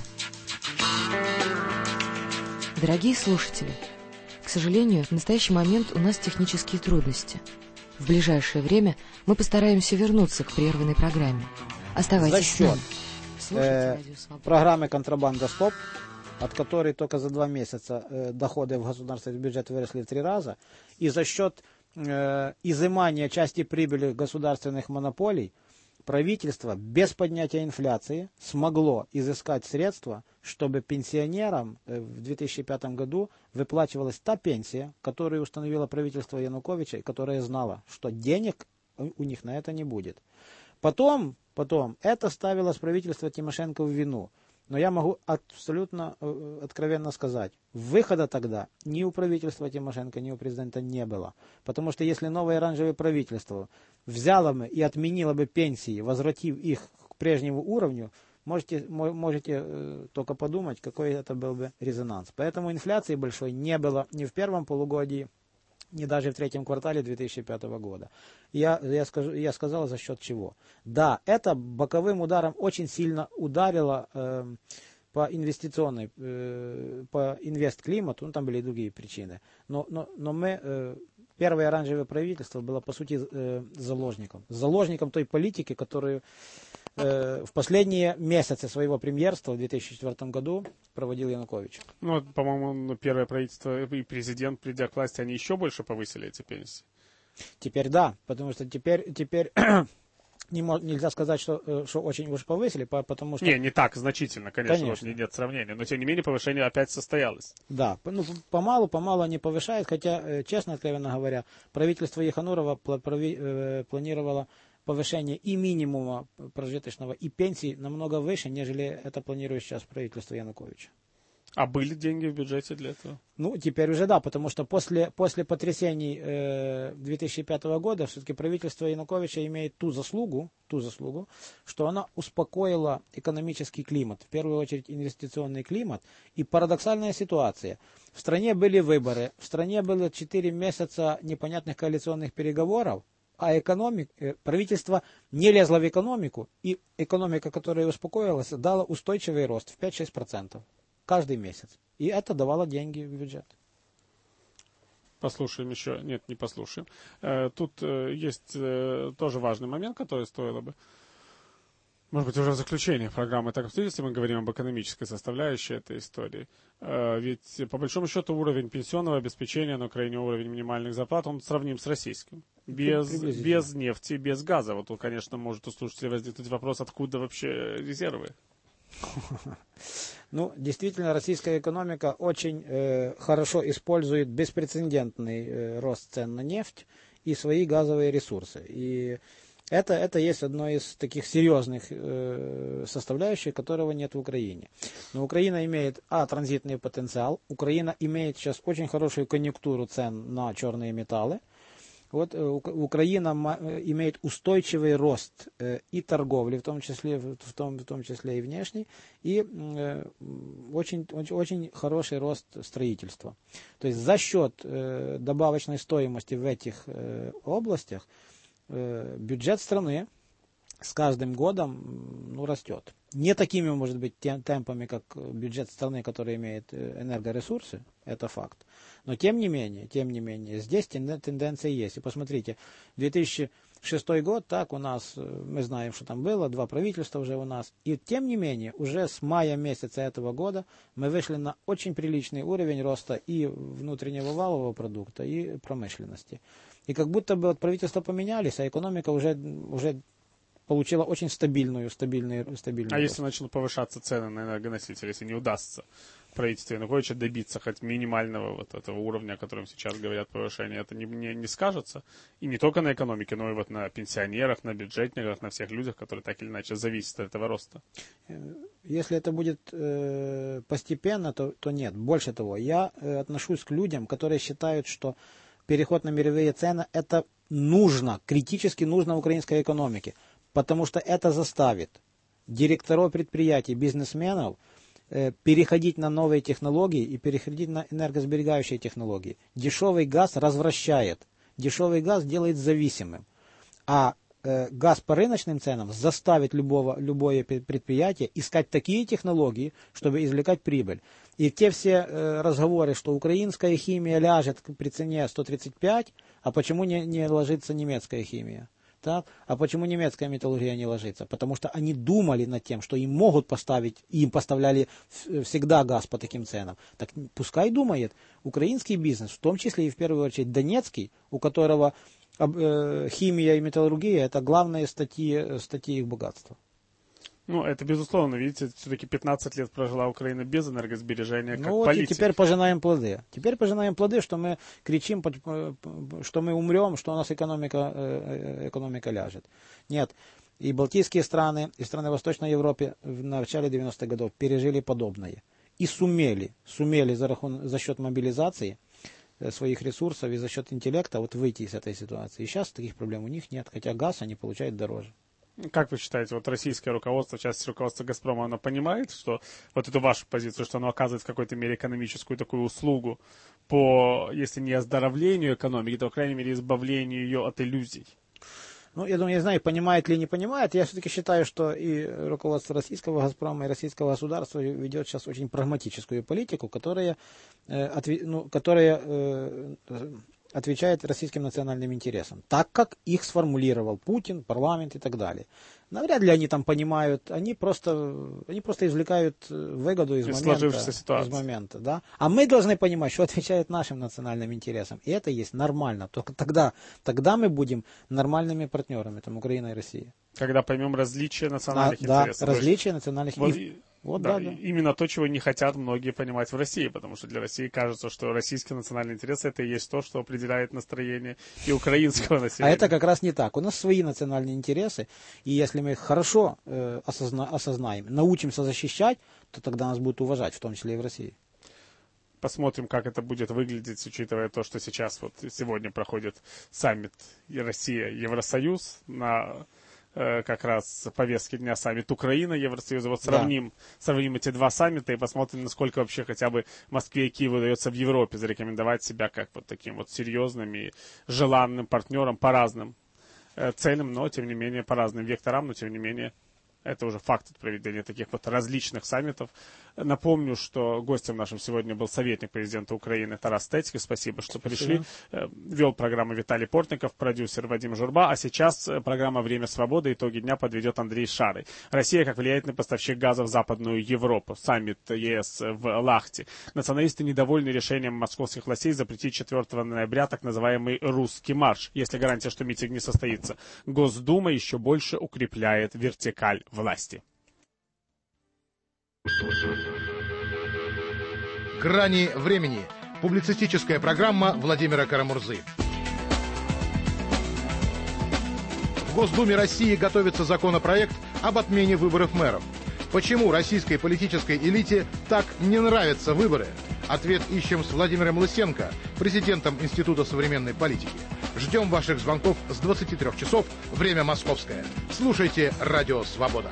Speaker 4: Дорогие слушатели, к сожалению, в настоящий момент у нас технические трудности. В ближайшее время мы постараемся вернуться к прерванной программе. Оставайтесь
Speaker 2: за счет
Speaker 4: с нами.
Speaker 2: э, программы «Контрабанда Стоп», от которой только за два месяца э, доходы в государственный бюджет выросли в три раза, и за счет э, изымания части прибыли государственных монополий, правительство без поднятия инфляции смогло изыскать средства, чтобы пенсионерам в две тысячи пятом году выплачивалась та пенсия, которую установило правительство Януковича, и которое знало, что денег у них на это не будет. Потом, потом это ставило правительство Тимошенко в вину. Но я могу абсолютно э, откровенно сказать, выхода тогда ни у правительства Тимошенко, ни у президента не было. Потому что если новое оранжевое правительство взяло бы и отменило бы пенсии, возвратив их к прежнему уровню, можете, можете э, только подумать, какой это был бы резонанс. Поэтому инфляции большой не было ни в первом полугодии, ни даже в третьем квартале две тысячи пятого года. Я, я, скажу, я сказал, за счет чего. Да, это боковым ударом очень сильно ударило э, по инвестиционной, э, по инвестклимату, ну там были и другие причины. Но, но, но мы, э, первое оранжевое правительство было по сути э, заложником. Заложником той политики, которую э, в последние месяцы своего премьерства в две тысячи четвёртом году проводил Янукович.
Speaker 1: Ну, по-моему, первое правительство и президент, придя к власти, они еще больше повысили эти пенсии.
Speaker 2: Теперь да, потому что теперь, теперь не мож, нельзя сказать, что, что очень уж повысили, потому что...
Speaker 1: Не, не так значительно, конечно,
Speaker 2: конечно.
Speaker 1: Уж нет сравнения, но тем не менее повышение опять состоялось.
Speaker 2: Да, ну, помалу, помалу они повышают, хотя, честно, откровенно говоря, правительство Еханурова планировало повышение и минимума прожиточного, и пенсий намного выше, нежели это планирует сейчас правительство Януковича.
Speaker 1: А были деньги в бюджете для этого?
Speaker 2: Ну, теперь уже да, потому что после, после потрясений э, две тысячи пятого года все-таки правительство Януковича имеет ту заслугу, ту заслугу, что оно успокоило экономический климат, в первую очередь инвестиционный климат. И парадоксальная ситуация. В стране были выборы, в стране было четыре месяца непонятных коалиционных переговоров, а экономик, правительство не лезло в экономику, и экономика, которая успокоилась, дала устойчивый рост в пять-шесть процентов каждый месяц. И это давало деньги в бюджет.
Speaker 1: Послушаем еще. Нет, не послушаем. Тут есть тоже важный момент, который стоило бы, может быть, уже в заключении программы «Так обстоит», если мы говорим об экономической составляющей этой истории. Ведь, по большому счету, уровень пенсионного обеспечения на Украине, уровень минимальных зарплат, он сравним с российским. Без, без нефти, без газа. Вот тут, конечно, может у слушателей возникнуть вопрос, откуда вообще резервы?
Speaker 2: Ну, действительно, российская экономика очень э, хорошо использует беспрецедентный э, рост цен на нефть и свои газовые ресурсы. И это, это есть одно из таких серьезных э, составляющих, которого нет в Украине. Но Украина имеет, а, транзитный потенциал. Украина имеет сейчас очень хорошую конъюнктуру цен на черные металлы. Вот Украина имеет устойчивый рост и торговли, в том числе, в том, в том числе и внешней, и очень, очень, очень хороший рост строительства. То есть за счет добавочной стоимости в этих областях бюджет страны с каждым годом ну, растет. Не такими, может быть, темпами, как бюджет страны, который имеет энергоресурсы, это факт. Но тем не менее, тем не менее, здесь тенденция есть. И посмотрите, две тысячи шестой год, так у нас, мы знаем, что там было, два правительства уже у нас. И тем не менее, уже с мая месяца этого года мы вышли на очень приличный уровень роста и внутреннего валового продукта, и промышленности. И как будто бы вот правительства поменялись, а экономика уже... уже получила очень стабильную, стабильную, стабильную.
Speaker 1: А
Speaker 2: рост.
Speaker 1: если начнут повышаться цены на энергоносители, если не удастся правительству Януковича добиться хоть минимального вот этого уровня, о котором сейчас говорят повышение, это не, не, не скажется? И не только на экономике, но и вот на пенсионерах, на бюджетниках, на всех людях, которые так или иначе зависят от этого роста.
Speaker 2: Если это будет э, постепенно, то, то нет. Больше того, я э, отношусь к людям, которые считают, что переход на мировые цены это нужно, критически нужно украинской экономике. Потому что это заставит директоров предприятий, бизнесменов э, переходить на новые технологии и переходить на энергосберегающие технологии. Дешевый газ развращает, дешевый газ делает зависимым. А э, газ по рыночным ценам заставит любого, любое предприятие искать такие технологии, чтобы извлекать прибыль. И те все э, разговоры, что украинская химия ляжет при цене сто тридцать пять, а почему не, не ложится немецкая химия? Так? А почему немецкая металлургия не ложится? Потому что они думали над тем, что им могут поставить, им поставляли всегда газ по таким ценам. Так пускай думает украинский бизнес, в том числе и в первую очередь донецкий, у которого химия и металлургия – это главные статьи, статьи их богатства.
Speaker 1: Ну, это безусловно. Видите, все-таки пятнадцать лет прожила Украина без энергосбережения, как
Speaker 2: ну,
Speaker 1: политик.
Speaker 2: Вот и теперь пожинаем плоды. Теперь пожинаем плоды, что мы кричим, что мы умрем, что у нас экономика, экономика ляжет. Нет. И балтийские страны, и страны Восточной Европы в начале девяностых годов пережили подобное. И сумели, сумели за, рахун, за счет мобилизации своих ресурсов и за счет интеллекта вот выйти из этой ситуации. И сейчас таких проблем у них нет, хотя газ они получают дороже.
Speaker 1: Как вы считаете, вот российское руководство, часть руководства «Газпрома», оно понимает, что вот эту вашу позицию, что оно оказывает в какой-то мере экономическую такую услугу по, если не оздоровлению экономики, то, по крайней мере, избавлению ее от иллюзий?
Speaker 2: Ну, я думаю, не знаю, понимает ли не понимает. Я все-таки считаю, что и руководство российского «Газпрома», и российского государства ведет сейчас очень прагматическую политику, которая, э, отве, ну, которая э, отвечает российским национальным интересам, так как их сформулировал Путин, парламент и так далее. Навряд ли они там понимают, они просто, они просто извлекают выгоду из, из момента, из момента, да. А мы должны понимать, что отвечает нашим национальным интересам. И это есть нормально. Только тогда, тогда мы будем нормальными партнерами, там, Украина и Россия.
Speaker 1: Когда поймем различия национальных
Speaker 2: а,
Speaker 1: интересов.
Speaker 2: Да, различия национальных
Speaker 1: вот,
Speaker 2: интересов. Вот,
Speaker 1: да,
Speaker 2: да, да.
Speaker 1: Именно то, чего не хотят многие понимать в России, потому что для России кажется, что российские национальные интересы это и есть то, что определяет настроение и украинского населения.
Speaker 2: А это как раз не так. У нас свои национальные интересы, и если мы их хорошо э, осозна, осознаем, научимся защищать, то тогда нас будут уважать, в том числе и в России.
Speaker 1: Посмотрим, как это будет выглядеть, учитывая то, что сейчас вот сегодня проходит саммит Россия-Евросоюз на как раз повестки дня саммит Украина, Евросоюза. Вот сравним, да. сравним эти два саммита и посмотрим, насколько вообще хотя бы Москве и Киеву удается в Европе зарекомендовать себя как вот таким вот серьезным и желанным партнером по разным э, целям, но тем не менее по разным векторам, но тем не менее это уже факт проведения таких вот различных саммитов. Напомню, что гостем нашим сегодня был советник президента Украины Тарас Стецький. Спасибо, что пришли. Спасибо. Вел программу Виталий Портников, продюсер Вадим Журба. А сейчас программа «Время свободы». Итоги дня подведет Андрей Шарый. Россия как влиятельный поставщик газа в Западную Европу. Саммит ЕС в Лахте. Националисты недовольны решением московских властей запретить четвёртого ноября так называемый «Русский марш». Если гарантия, что митинг не состоится. Госдума еще больше укрепляет вертикаль власти.
Speaker 10: «Грани времени». Публицистическая программа Владимира Карамурзы. В Госдуме России готовится законопроект об отмене выборов мэров. Почему российской политической элите так не нравятся выборы? Ответ ищем с Владимиром Лысенко, президентом Института современной политики. Ждем ваших звонков с двадцати трёх часов, время московское. Слушайте «Радио Свобода».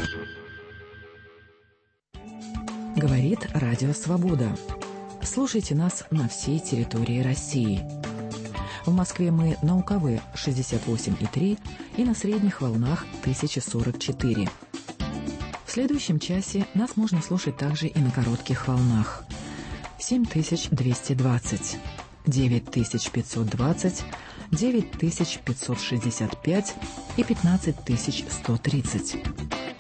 Speaker 11: Говорит Радио Свобода. Слушайте нас на всей территории России. В Москве мы на УКВ шестьдесят восемь и три и на средних волнах тысяча сорок четыре. В следующем часе нас можно слушать также и на коротких волнах. семь тысяч двести двадцать, девять тысяч пятьсот двадцать, девять тысяч пятьсот шестьдесят пять и пятнадцать тысяч сто тридцать.